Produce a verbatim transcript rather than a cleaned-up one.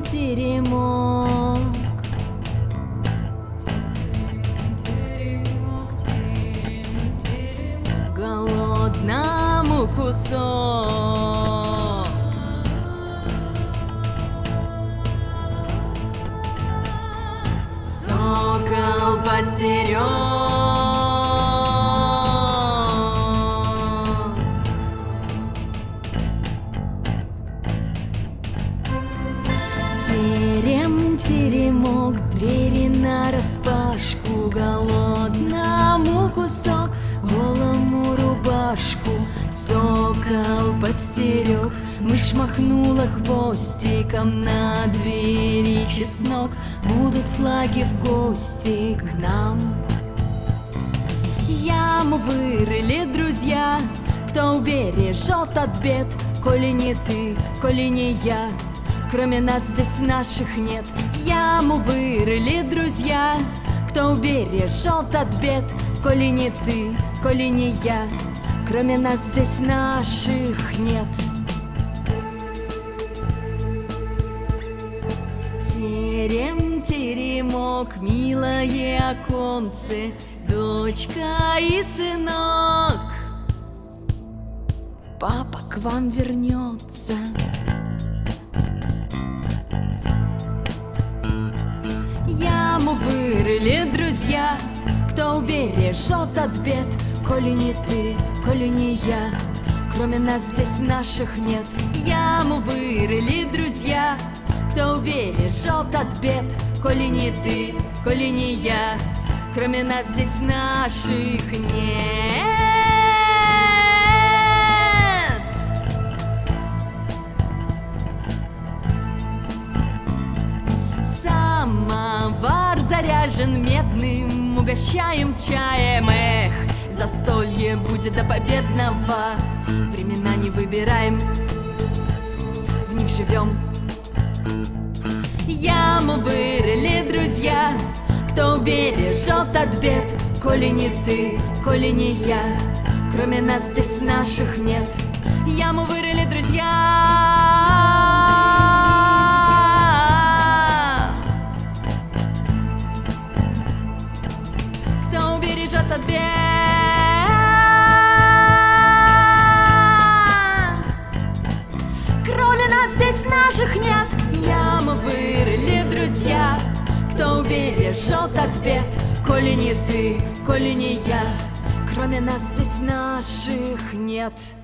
теремок. Голодному кусок. Сокол подстерег. Терем, теремок, двери нараспашку, голодному кусок, голому рубашку. Сокол подстерег, мышь махнула хвостиком, на двери чеснок. Будут флаги в гости к нам. Яму вырыли друзья, кто убережет от бед, коли не ты, коли не я. Кроме нас здесь наших нет. Яму вырыли друзья, кто убережет от бед, коли не ты, коли не я. Кроме нас здесь наших нет. Терем, теремок, милое оконце, дочка и сынок. Папа к вам вернется. Яму вырыли друзья, кто убережет от бед, коли не ты, коли не я. Кроме нас здесь наших нет. Яму вырыли друзья, кто убережет от бед, коли не ты, коли не я. Кроме нас здесь наших нет. Самовар заряжен медным, угощаем чаем. Эх, застолье будет до победного. Времена не выбираем, в них живем. Яму вырыли друзья, кто убережет от бед, коли не ты, коли не я. Кроме нас здесь наших нет. Яму вырыли друзья, кто убережет от бед. Кроме нас здесь наших нет. Яму вырыли друзья, кто убережет от бед, коли не ты, коли не я. Кроме нас здесь наших нет.